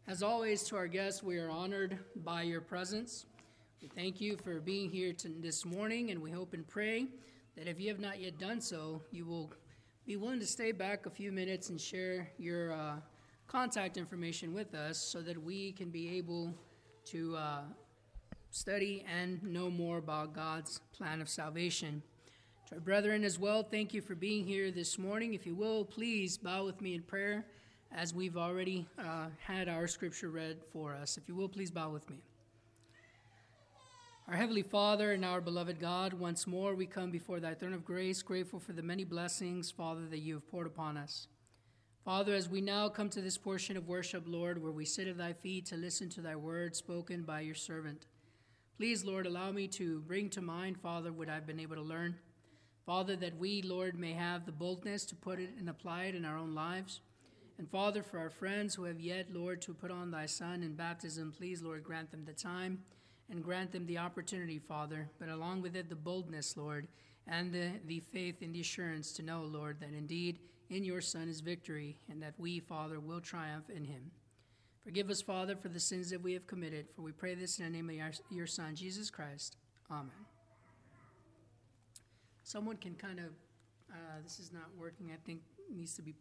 As always, to our guests, we are honored by your presence. We thank you for being here this morning, and we hope and pray that if you have not yet done so, you will be willing to stay back a few minutes and share your contact information with us so that we can be able to study and know more about God's plan of salvation. To our brethren as well, thank you for being here this morning. If you will, please bow with me in prayer as we've already had our scripture read for us. If you will, please bow with me. Our Heavenly Father and our beloved God, once more we come before thy throne of grace, grateful for the many blessings, Father, that you have poured upon us. Father, as we now come to this portion of worship, Lord, where we sit at thy feet to listen to thy word spoken by your servant, please, Lord, allow me to bring to mind, Father, what I've been able to learn. Father, that we, Lord, may have the boldness to put it and apply it in our own lives. And Father, for our friends who have yet, Lord, to put on thy Son in baptism, please, Lord, grant them the time and grant them the opportunity, Father, but along with it the boldness, Lord, and the faith and the assurance to know, Lord, that indeed in your Son is victory and that we, Father, will triumph in him. Forgive us, Father, for the sins that we have committed, for we pray this in the name of your Son, Jesus Christ. Amen. Someone can kind of, this is not working, I think it needs to be...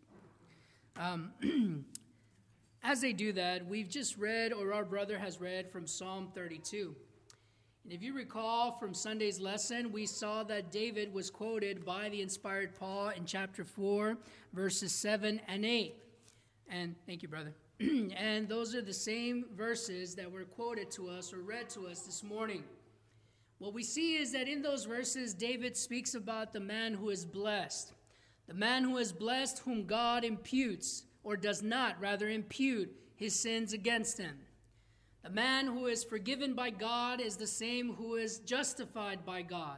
As they do that, we've just read, or our brother has read, from Psalm 32. And if you recall from Sunday's lesson, we saw that David was quoted by the inspired Paul in chapter 4, verses 7 and 8. And thank you, brother. And those are the same verses that were quoted to us or read to us this morning. What we see is that in those verses, David speaks about the man who is blessed. The man who is blessed whom God imputes, or does not, rather impute his sins against him. The man who is forgiven by God is the same who is justified by God.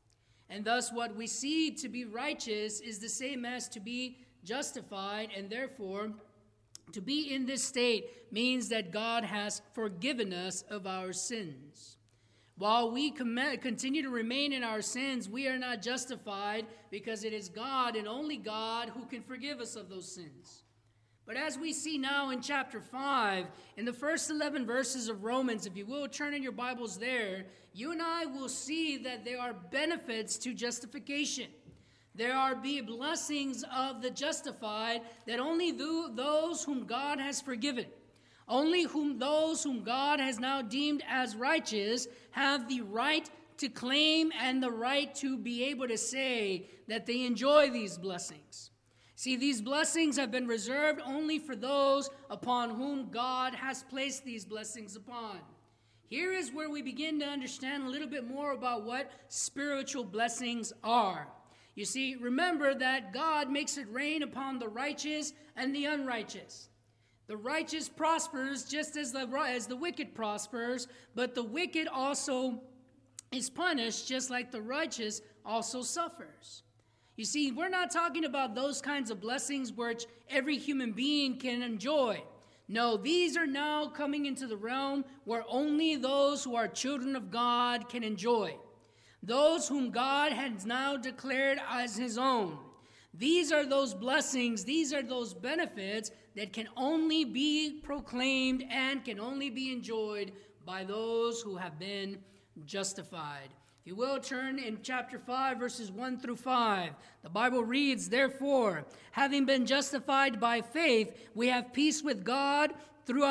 And thus what we see to be righteous is the same as to be justified, and therefore to be in this state means that God has forgiven us of our sins. While we continue to remain in our sins, we are not justified because it is God and only God who can forgive us of those sins. But as we see now in chapter 5, in the first 11 verses of Romans, if you will turn in your Bibles there, you and I will see that there are benefits to justification. There are blessings of the justified that only those whom God has forgiven, only those whom God has now deemed as righteous have the right to claim and the right to be able to say that they enjoy these blessings. See, these blessings have been reserved only for those upon whom God has placed these blessings upon. Here is where we begin to understand a little bit more about what spiritual blessings are. You see, remember that God makes it rain upon the righteous and the unrighteous. The righteous prospers just as the wicked prospers, but the wicked also is punished just like the righteous also suffers. You see, we're not talking about those kinds of blessings which every human being can enjoy. No, these are now coming into the realm where only those who are children of God can enjoy. Those whom God has now declared as his own. These are those blessings, these are those benefits that can only be proclaimed and can only be enjoyed by those who have been justified. If you will, turn in chapter 5, verses 1 through 5. The Bible reads, "Therefore, having been justified by faith, we have peace with God through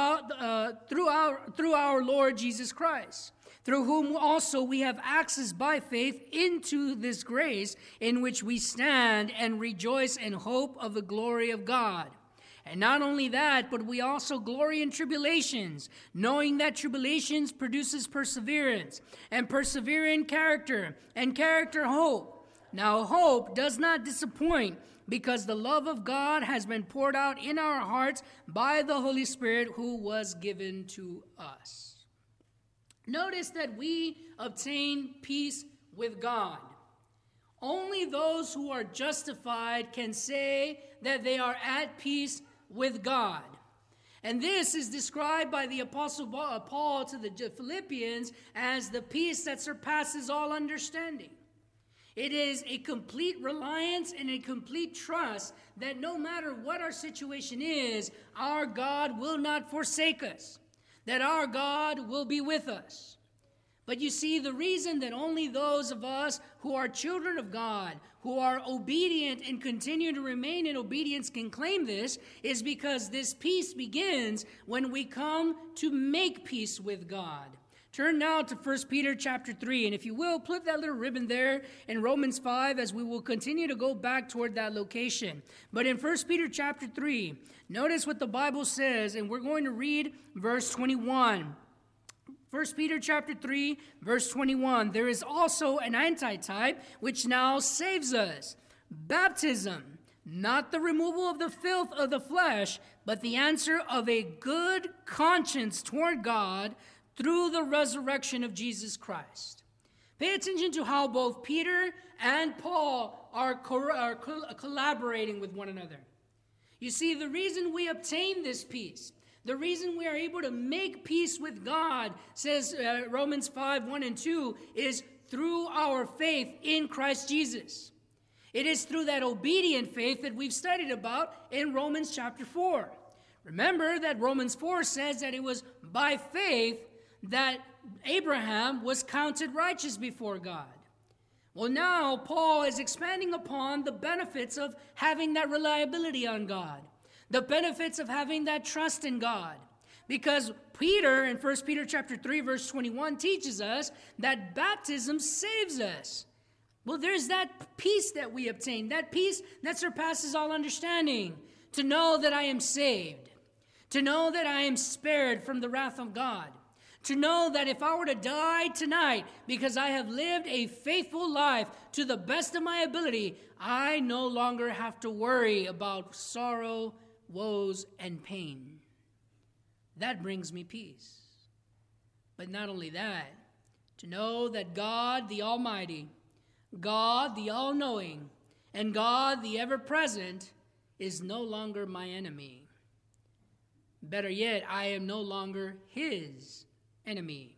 our Lord Jesus Christ, through whom also we have access by faith into this grace in which we stand and rejoice in hope of the glory of God. And not only that, but we also glory in tribulations, knowing that tribulations produces perseverance, and perseverance character, and character hope. Now hope does not disappoint, because the love of God has been poured out in our hearts by the Holy Spirit who was given to us." Notice that we obtain peace with God. Only those who are justified can say that they are at peace with God. And this is described by the Apostle Paul to the Philippians as the peace that surpasses all understanding. It is a complete reliance and a complete trust that no matter what our situation is, our God will not forsake us, that our God will be with us. But you see, the reason that only those of us who are children of God, who are obedient and continue to remain in obedience can claim this, is because this peace begins when we come to make peace with God. Turn now to 1 Peter chapter 3, and if you will, put that little ribbon there in Romans 5 as we will continue to go back toward that location. But in 1 Peter chapter 3, notice what the Bible says, and we're going to read verse 21. 1 Peter chapter 3, verse 21, there is also an antitype which now saves us. Baptism, not the removal of the filth of the flesh, but the answer of a good conscience toward God through the resurrection of Jesus Christ. Pay attention to how both Peter and Paul are collaborating with one another. You see, the reason we obtain this peace, the reason we are able to make peace with God, says Romans 5, 1 and 2, is through our faith in Christ Jesus. It is through that obedient faith that we've studied about in Romans chapter 4. Remember that Romans 4 says that it was by faith that Abraham was counted righteous before God. Well, now Paul is expanding upon the benefits of having that reliability on God, the benefits of having that trust in God. Because Peter, in 1 Peter chapter 3, verse 21, teaches us that baptism saves us. Well, there's that peace that we obtain, that peace that surpasses all understanding, to know that I am saved, to know that I am spared from the wrath of God, to know that if I were to die tonight because I have lived a faithful life to the best of my ability, I no longer have to worry about sorrow, woes, and pain. That brings me peace. But not only that, to know that God the Almighty, God the All-Knowing, and God the Ever-Present is no longer my enemy. Better yet, I am no longer his enemy.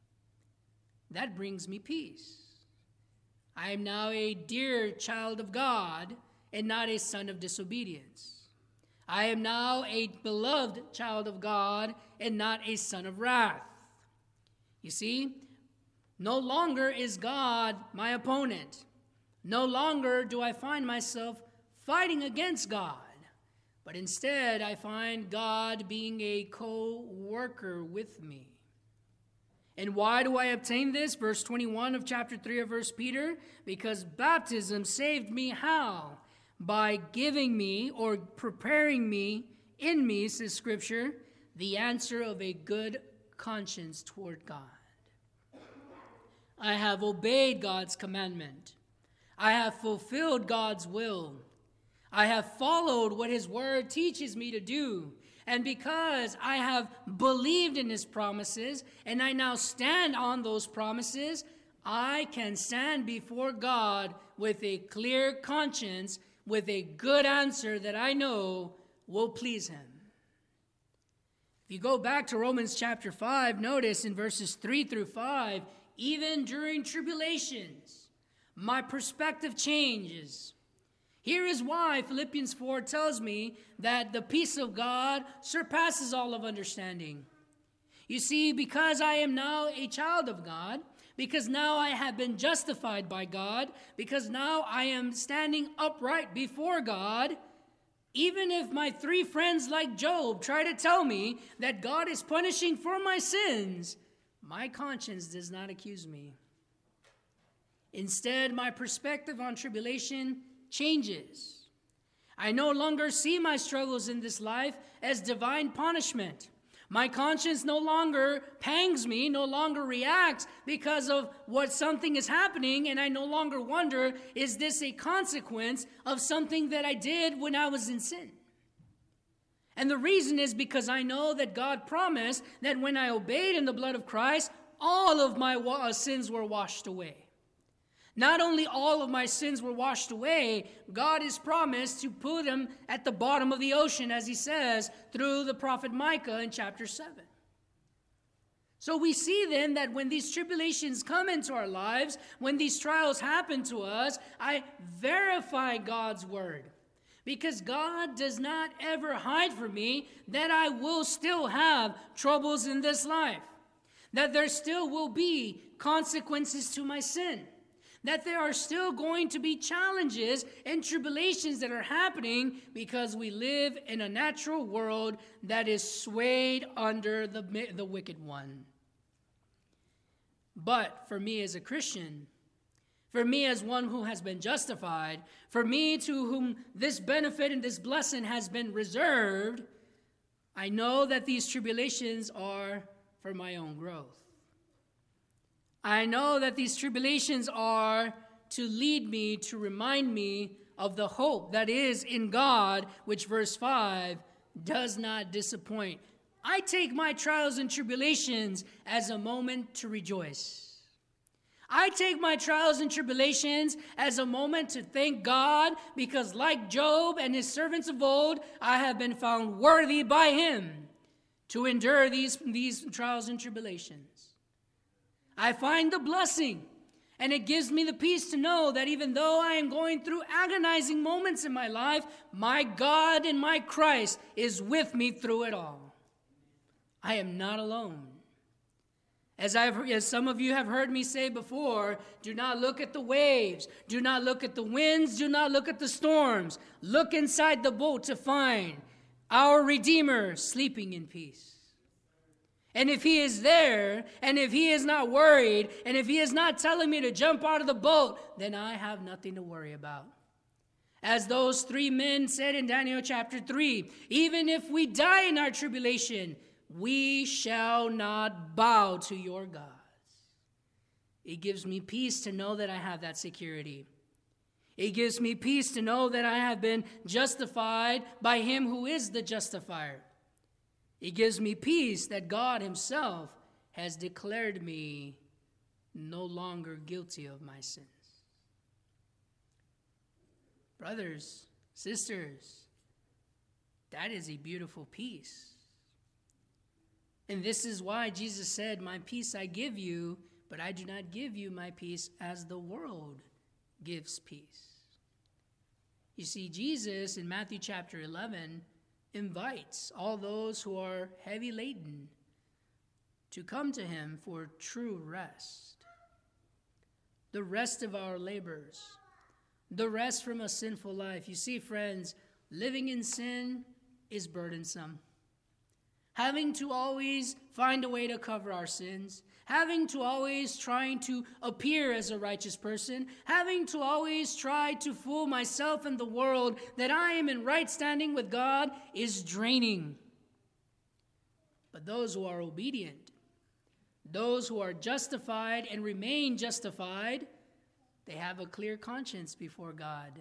That brings me peace. I am now a dear child of God and not a son of disobedience. I am now a beloved child of God and not a son of wrath. You see, no longer is God my opponent. No longer do I find myself fighting against God, but instead I find God being a co-worker with me. And why do I obtain this? Verse 21 of chapter 3 of 1 Peter. Because baptism saved me how? By giving me or preparing me, in me, says Scripture, the answer of a good conscience toward God. I have obeyed God's commandment. I have fulfilled God's will. I have followed what his word teaches me to do. And because I have believed in his promises, and I now stand on those promises, I can stand before God with a clear conscience, with a good answer that I know will please him. If you go back to Romans chapter 5, notice in verses 3 through 5, even during tribulations, my perspective changes. Here is why Philippians 4 tells me that the peace of God surpasses all of understanding. You see, because I am now a child of God, because now I have been justified by God, because now I am standing upright before God, even if my three friends like Job try to tell me that God is punishing for my sins, my conscience does not accuse me. Instead, my perspective on tribulation changes. I no longer see my struggles in this life as divine punishment. My conscience no longer pangs me, no longer reacts because of what something is happening, and I no longer wonder, is this a consequence of something that I did when I was in sin? And the reason is because I know that God promised that when I obeyed in the blood of Christ, all of my sins were washed away. Not only all of my sins were washed away, God has promised to put them at the bottom of the ocean, as he says through the prophet Micah in chapter 7. So we see then that when these tribulations come into our lives, when these trials happen to us, I verify God's word. Because God does not ever hide from me that I will still have troubles in this life. That there still will be consequences to my sin. That there are still going to be challenges and tribulations that are happening because we live in a natural world that is swayed under the wicked one. But for me as a Christian, for me as one who has been justified, for me to whom this benefit and this blessing has been reserved, I know that these tribulations are for my own growth. I know that these tribulations are to lead me, to remind me of the hope that is in God, which verse 5 does not disappoint. I take my trials and tribulations as a moment to rejoice. I take my trials and tribulations as a moment to thank God because like Job and his servants of old, I have been found worthy by him to endure these trials and tribulations. I find the blessing, and it gives me the peace to know that even though I am going through agonizing moments in my life, my God and my Christ is with me through it all. I am not alone. As some of you have heard me say before, do not look at the waves, do not look at the winds, do not look at the storms. Look inside the boat to find our Redeemer sleeping in peace. And if he is there, and if he is not worried, and if he is not telling me to jump out of the boat, then I have nothing to worry about. As those 3 men said in Daniel chapter 3, even if we die in our tribulation, we shall not bow to your gods. It gives me peace to know that I have that security. It gives me peace to know that I have been justified by him who is the justifier. It gives me peace that God himself has declared me no longer guilty of my sins. Brothers, sisters, that is a beautiful peace. And this is why Jesus said, my peace I give you, but I do not give you my peace as the world gives peace. You see, Jesus in Matthew chapter 11 invites all those who are heavy laden to come to him for true rest. The rest of our labors, the rest from a sinful life. You see, friends, living in sin is burdensome. Having to always find a way to cover our sins, having to always trying to appear as a righteous person, having to always try to fool myself and the world that I am in right standing with God is draining. But those who are obedient, those who are justified and remain justified, they have a clear conscience before God.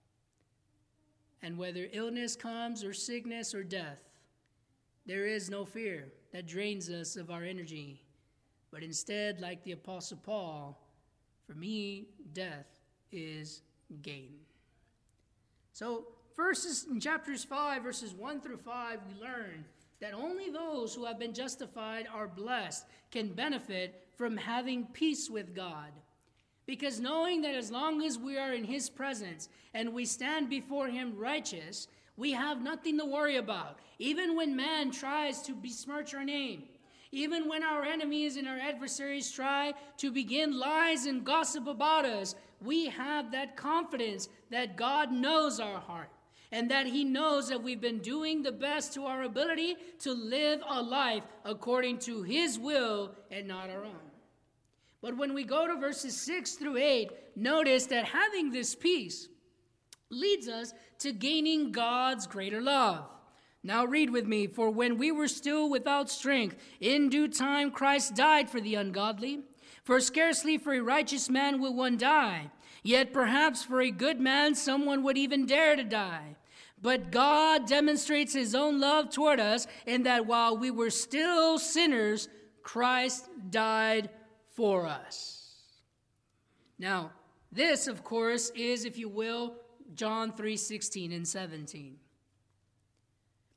And whether illness comes or sickness or death, there is no fear that drains us of our energy. But instead, like the Apostle Paul, for me, death is gain. So in chapters 5, verses 1 through 5, we learn that only those who have been justified are blessed, can benefit from having peace with God. Because knowing that as long as we are in his presence and we stand before him righteous, we have nothing to worry about. Even when man tries to besmirch our name, even when our enemies and our adversaries try to begin lies and gossip about us, we have that confidence that God knows our heart and that he knows that we've been doing the best to our ability to live a life according to his will and not our own. But when we go to verses 6 through 8, notice that having this peace leads us to gaining God's greater love. Now read with me. For when we were still without strength, in due time Christ died for the ungodly. For scarcely for a righteous man will one die, yet perhaps for a good man someone would even dare to die. But God demonstrates his own love toward us in that while we were still sinners, Christ died for us. Now, this, of course, is, if you will, John 3:16 and 17.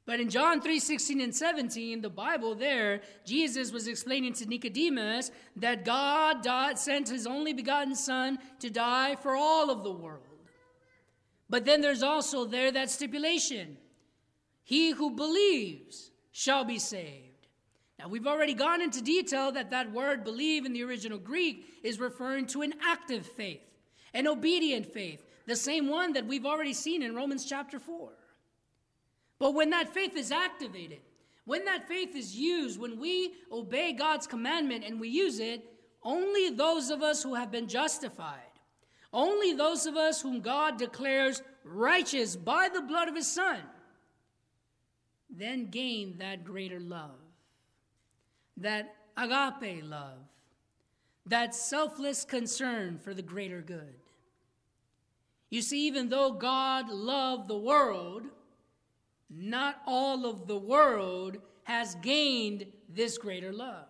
But in John 3:16 and 17, the Bible there, Jesus was explaining to Nicodemus that God sent his only begotten Son to die for all of the world. But then there's also there that stipulation. He who believes shall be saved. Now, we've already gone into detail that word believe in the original Greek is referring to an active faith, an obedient faith, the same one that we've already seen in Romans chapter 4. But when that faith is activated, when that faith is used, when we obey God's commandment and we use it, only those of us who have been justified, only those of us whom God declares righteous by the blood of his Son, then gain that greater love, that agape love, that selfless concern for the greater good. You see, even though God loved the world, not all of the world has gained this greater love.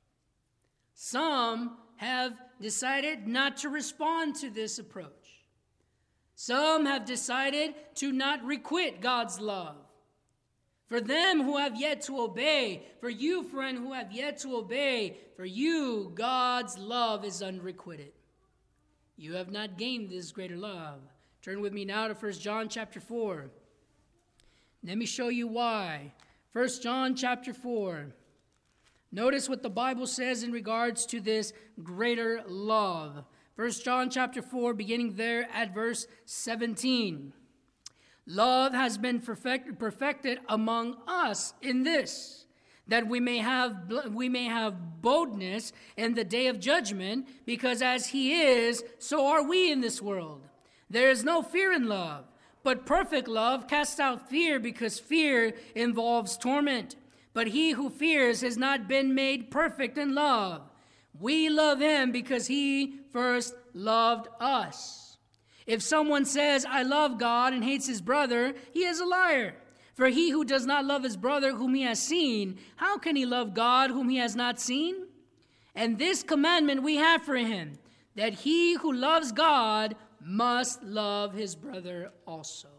Some have decided not to respond to this approach. Some have decided to not requite God's love. For them who have yet to obey, for you, friend, who have yet to obey, for you, God's love is unrequited. You have not gained this greater love. Turn with me now to 1 John chapter 4. Let me show you why. 1 John chapter 4. Notice what the Bible says in regards to this greater love. 1 John chapter 4, beginning there at verse 17. Love has been perfected among us in this, that we may have boldness in the day of judgment, because as he is, so are we in this world. There is no fear in love, but perfect love casts out fear, because fear involves torment. But he who fears has not been made perfect in love. We love him because he first loved us. If someone says, I love God, and hates his brother, he is a liar. For he who does not love his brother whom he has seen, how can he love God whom he has not seen? And this commandment we have for him, that he who loves God must love his brother also.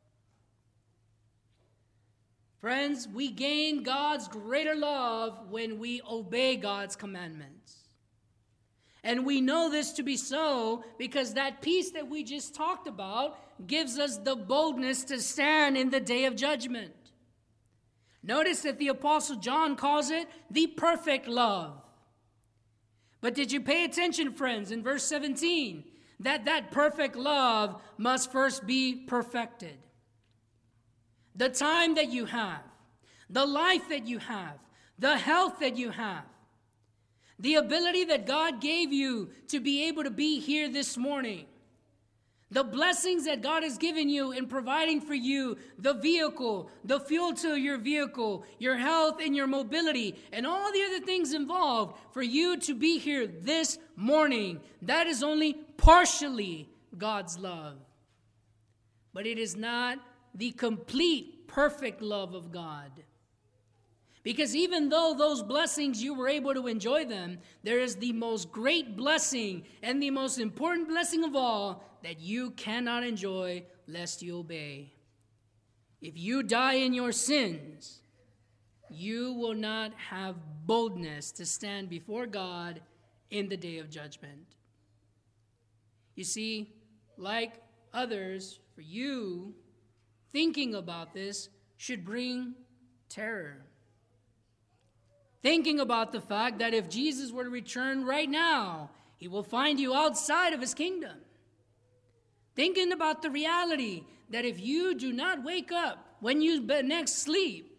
Friends, we gain God's greater love when we obey God's commandments. And we know this to be so because that peace that we just talked about gives us the boldness to stand in the day of judgment. Notice that the Apostle John calls it the perfect love. But did you pay attention, friends, in verse 17, that perfect love must first be perfected? The time that you have, the life that you have, the health that you have, the ability that God gave you to be able to be here this morning, the blessings that God has given you in providing for you the vehicle, the fuel to your vehicle, your health and your mobility, and all the other things involved for you to be here this morning, that is only partially God's love. But it is not the complete, perfect love of God. Because even though those blessings you were able to enjoy them, there is the most great blessing and the most important blessing of all that you cannot enjoy lest you obey. If you die in your sins, you will not have boldness to stand before God in the day of judgment. You see, like others, for you, thinking about this should bring terror. Thinking about the fact that if Jesus were to return right now, he will find you outside of his kingdom. Thinking about the reality that if you do not wake up when you next sleep,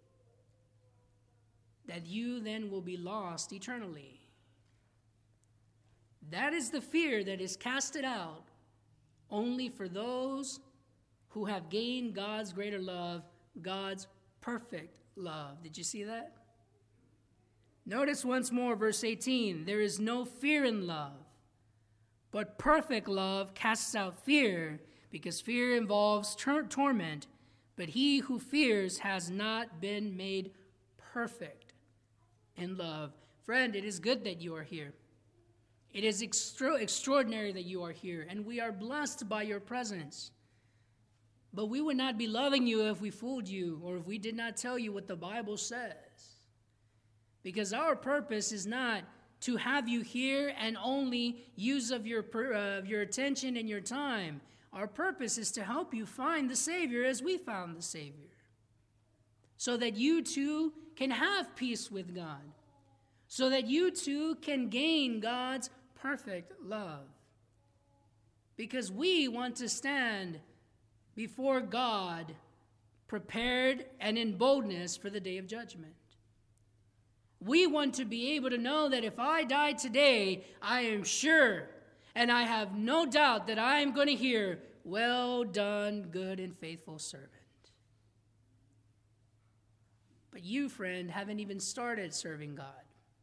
that you then will be lost eternally. That is the fear that is casted out only for those who have gained God's greater love, God's perfect love. Did you see that? Notice once more verse 18. There is no fear in love, but perfect love casts out fear, because fear involves torment. But he who fears has not been made perfect in love. Friend, it is good that you are here. It is extraordinary that you are here, and we are blessed by your presence. But we would not be loving you if we fooled you or if we did not tell you what the Bible says. Because our purpose is not to have you here and only use of your attention and your time. Our purpose is to help you find the Savior as we found the Savior, so that you too can have peace with God, so that you too can gain God's perfect love. Because we want to stand before God prepared and in boldness for the day of judgment. We want to be able to know that if I die today, I am sure and I have no doubt that I am going to hear, "Well done, good and faithful servant." But you, friend, haven't even started serving God.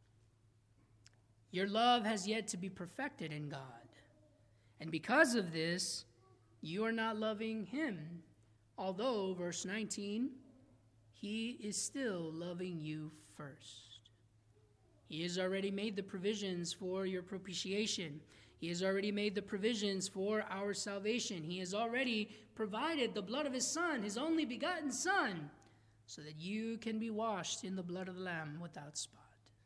Your love has yet to be perfected in God. And because of this, you are not loving him. Although, verse 19, he is still loving you first. He has already made the provisions for your propitiation. He has already made the provisions for our salvation. He has already provided the blood of his Son, his only begotten Son, so that you can be washed in the blood of the Lamb without spot.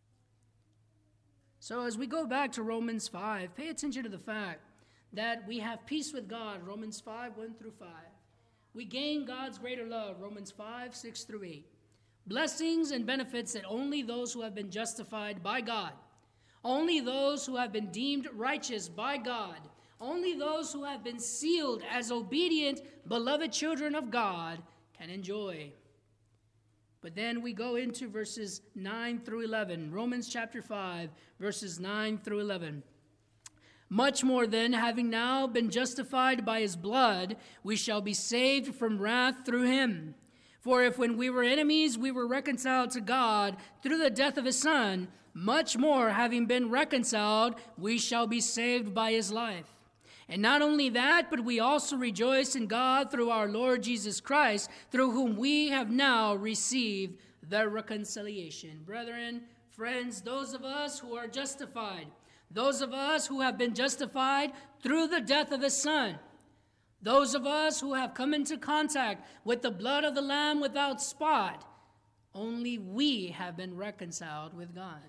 So as we go back to Romans 5, pay attention to the fact that we have peace with God, Romans 5, 1 through 5. We gain God's greater love, Romans 5, 6 through 8. Blessings and benefits that only those who have been justified by God, only those who have been deemed righteous by God, only those who have been sealed as obedient, beloved children of God can enjoy. But then we go into verses 9 through 11. Romans chapter 5, verses 9 through 11. Much more then, having now been justified by his blood, we shall be saved from wrath through him. For if when we were enemies, we were reconciled to God through the death of his Son, much more, having been reconciled, we shall be saved by his life. And not only that, but we also rejoice in God through our Lord Jesus Christ, through whom we have now received the reconciliation. Brethren, friends, those of us who are justified, those of us who have been justified through the death of his Son, those of us who have come into contact with the blood of the Lamb without spot, only we have been reconciled with God.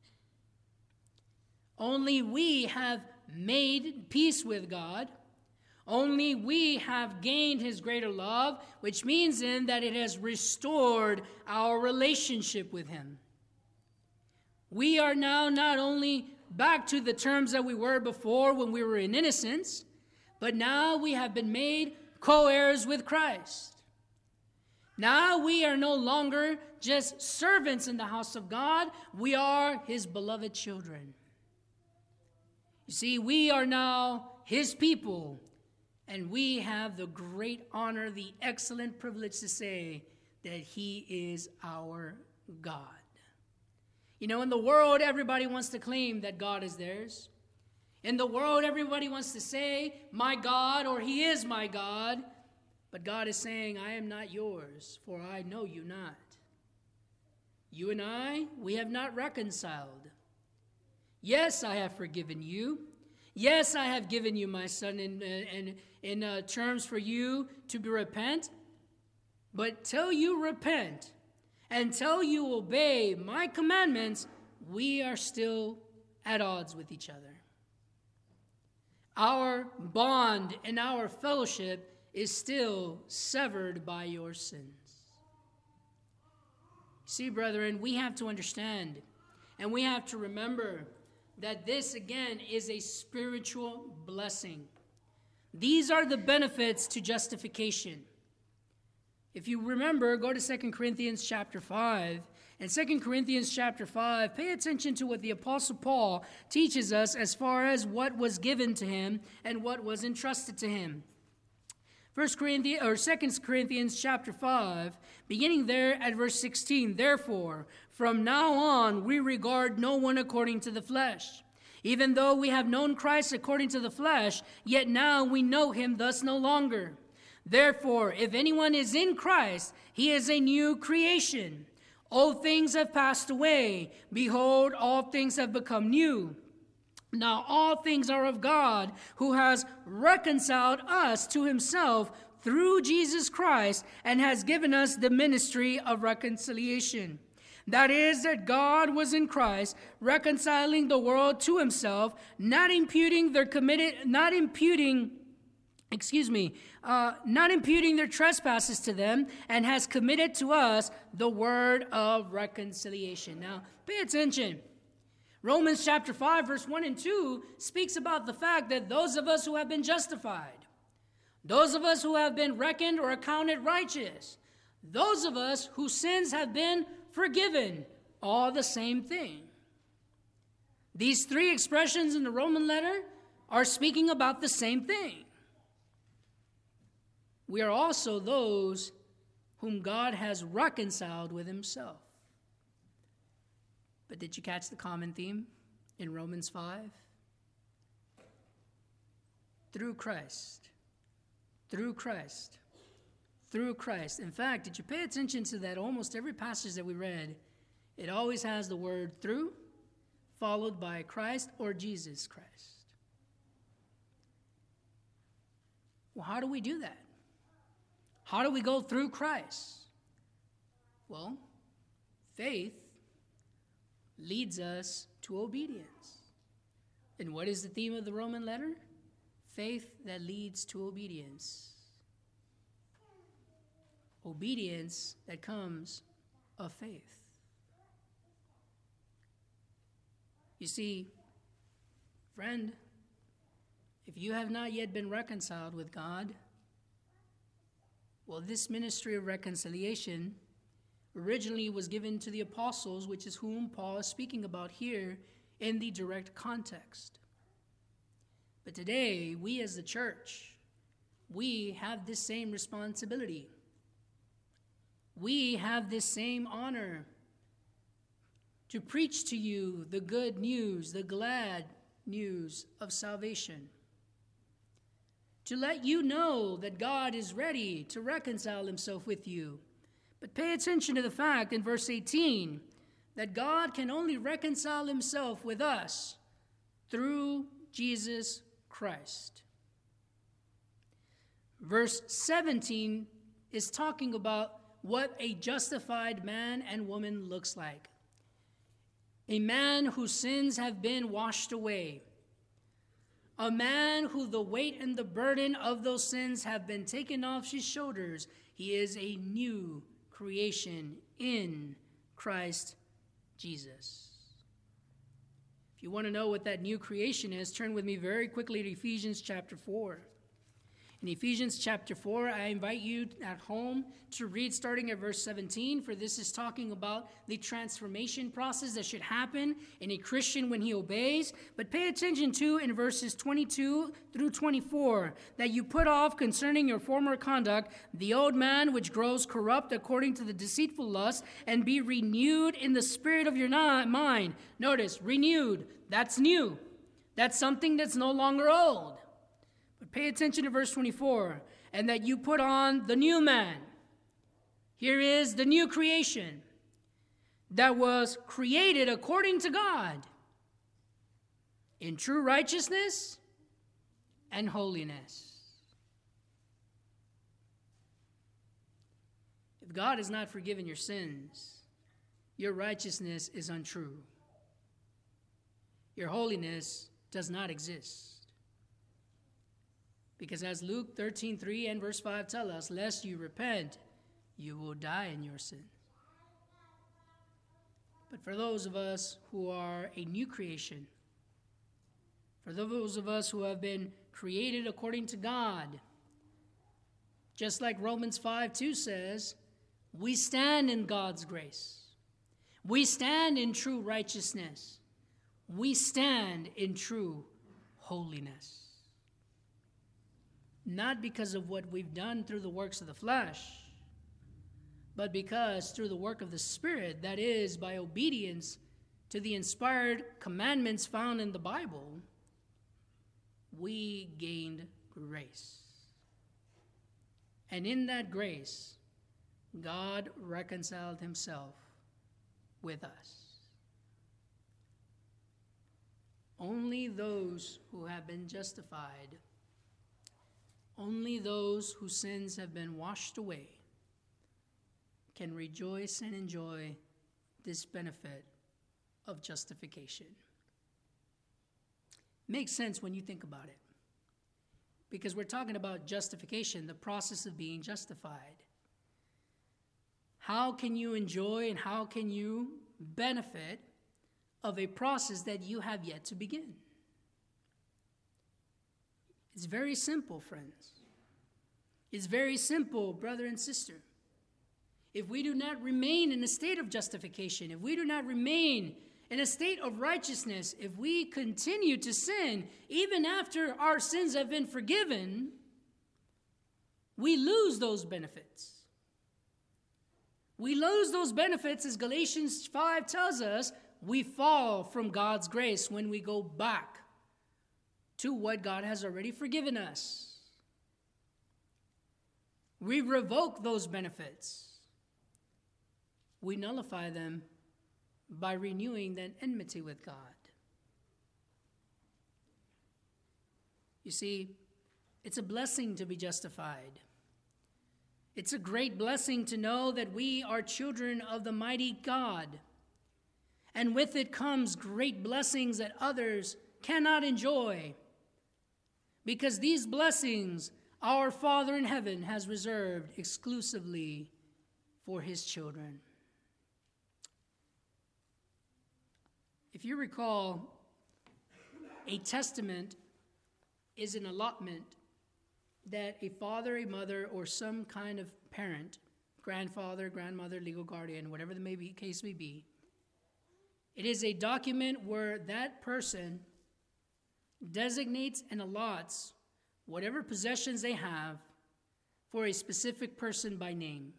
Only we have made peace with God. Only we have gained his greater love, which means then that it has restored our relationship with him. We are now not only back to the terms that we were before when we were in innocence, but now we have been made co-heirs with Christ. Now we are no longer just servants in the house of God. We are his beloved children. You see, we are now his people, and we have the great honor, the excellent privilege to say that he is our God. You know, in the world, everybody wants to claim that God is theirs. In the world, everybody wants to say, my God, or he is my God. But God is saying, I am not yours, for I know you not. You and I, we have not reconciled. Yes, I have forgiven you. Yes, I have given you my Son in terms for you to repent. But till you repent, and till you obey my commandments, we are still at odds with each other. Our bond and our fellowship is still severed by your sins. See, brethren, we have to understand and we have to remember that this, again, is a spiritual blessing. These are the benefits to justification. If you remember, go to 2 Corinthians chapter 5. In 2 Corinthians chapter 5, pay attention to what the Apostle Paul teaches us as far as what was given to him and what was entrusted to him. 2 Corinthians chapter 5, beginning there at verse 16. Therefore, from now on we regard no one according to the flesh. Even though we have known Christ according to the flesh, yet now we know him thus no longer. Therefore, if anyone is in Christ, he is a new creation. Old things have passed away. Behold, all things have become new. Now all things are of God, who has reconciled us to himself through Jesus Christ and has given us the ministry of reconciliation. That is, that God was in Christ, reconciling the world to himself, not imputing their trespasses to them, and has committed to us the word of reconciliation. Now, pay attention. Romans chapter 5, verse 1 and 2 speaks about the fact that those of us who have been justified, those of us who have been reckoned or accounted righteous, those of us whose sins have been forgiven, all the same thing. These three expressions in the Roman letter are speaking about the same thing. We are also those whom God has reconciled with himself. But did you catch the common theme in Romans 5? Through Christ. Through Christ. Through Christ. In fact, did you pay attention to that? Almost every passage that we read, it always has the word through, followed by Christ or Jesus Christ. Well, how do we do that? How do we go through Christ? Well, faith leads us to obedience. And what is the theme of the Roman letter? Faith that leads to obedience. Obedience that comes of faith. You see, friend, if you have not yet been reconciled with God, well, this ministry of reconciliation originally was given to the apostles, which is whom Paul is speaking about here in the direct context. But today, we as the church, we have this same responsibility. We have this same honor to preach to you the good news, the glad news of salvation. To let you know that God is ready to reconcile himself with you. But pay attention to the fact in verse 18 that God can only reconcile himself with us through Jesus Christ. Verse 17 is talking about what a justified man and woman looks like. A man whose sins have been washed away. A man who the weight and the burden of those sins have been taken off his shoulders. He is a new creation in Christ Jesus. If you want to know what that new creation is, turn with me very quickly to Ephesians chapter 4. In Ephesians chapter 4, I invite you at home to read starting at verse 17, for this is talking about the transformation process that should happen in a Christian when he obeys. But pay attention to in verses 22 through 24, that you put off concerning your former conduct the old man which grows corrupt according to the deceitful lust, and be renewed in the spirit of your mind. Notice, renewed, that's new. That's something that's no longer old. But pay attention to verse 24, and that you put on the new man. Here is the new creation that was created according to God in true righteousness and holiness. If God has not forgiven your sins, your righteousness is untrue. Your holiness does not exist. Because as Luke 13:3 and verse 5 tell us, lest you repent, you will die in your sin. But for those of us who are a new creation, for those of us who have been created according to God, just like Romans 5:2 says, we stand in God's grace. We stand in true righteousness. We stand in true holiness. Not because of what we've done through the works of the flesh, but because through the work of the Spirit, that is, by obedience to the inspired commandments found in the Bible, we gained grace. And in that grace, God reconciled himself with us. Only those who have been justified, Only those whose sins have been washed away can rejoice and enjoy this benefit of justification. Makes sense when you think about it, because we're talking about justification, the process of being justified. How can you enjoy and how can you benefit of a process that you have yet to begin? It's very simple, friends. It's very simple, brother and sister. If we do not remain in a state of justification, if we do not remain in a state of righteousness, if we continue to sin, even after our sins have been forgiven, we lose those benefits. We lose those benefits, as Galatians 5 tells us. We fall from God's grace when we go back to what God has already forgiven us. We revoke those benefits. We nullify them by renewing that enmity with God. You see, it's a blessing to be justified. It's a great blessing to know that we are children of the mighty God. And with it comes great blessings that others cannot enjoy, because these blessings our Father in heaven has reserved exclusively for his children. If you recall, a testament is an allotment that a father, a mother, or some kind of parent, grandfather, grandmother, legal guardian, whatever the case may be, it is a document where that person designates and allots whatever possessions they have for a specific person by name.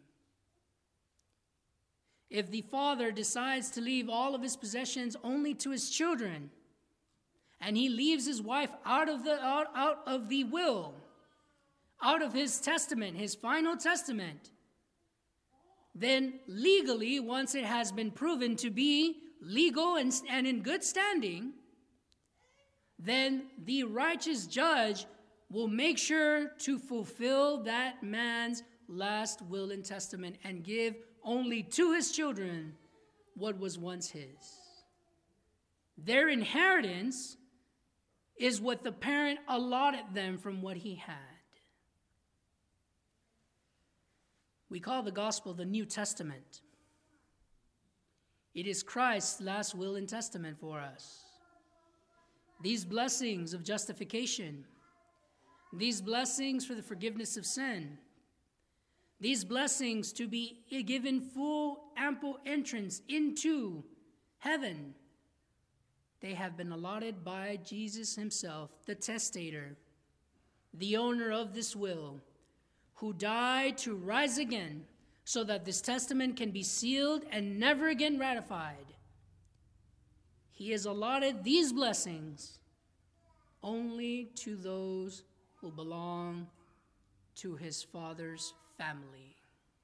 If the father decides to leave all of his possessions only to his children, and he leaves his wife out of the will, out of his testament, his final testament, then legally, once it has been proven to be legal and in good standing, then the righteous judge will make sure to fulfill that man's last will and testament and give only to his children what was once his. Their inheritance is what the parent allotted them from what he had. We call the gospel the New Testament. It is Christ's last will and testament for us. These blessings of justification, these blessings for the forgiveness of sin, these blessings to be given full, ample entrance into heaven, they have been allotted by Jesus himself, the testator, the owner of this will, who died to rise again so that this testament can be sealed and never again ratified. He has allotted these blessings only to those who belong to his Father's family.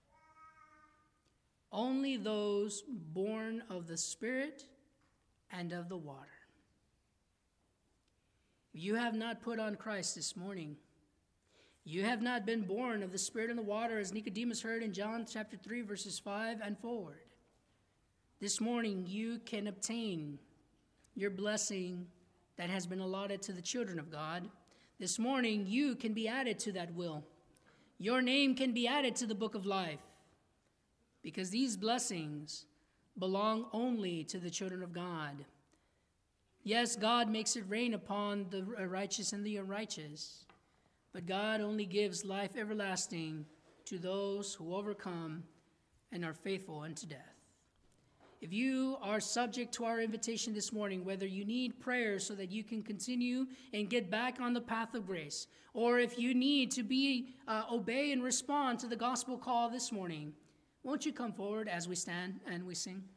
Only those born of the Spirit and of the water. If you have not put on Christ this morning, you have not been born of the Spirit and the water, as Nicodemus heard in John chapter 3, verses 5 and forward. This morning, you can obtain your blessing that has been allotted to the children of God. This morning, you can be added to that will. Your name can be added to the book of life, because these blessings belong only to the children of God. Yes, God makes it rain upon the righteous and the unrighteous, but God only gives life everlasting to those who overcome and are faithful unto death. If you are subject to our invitation this morning, whether you need prayer so that you can continue and get back on the path of grace, or if you need to obey and respond to the gospel call this morning, won't you come forward as we stand and we sing?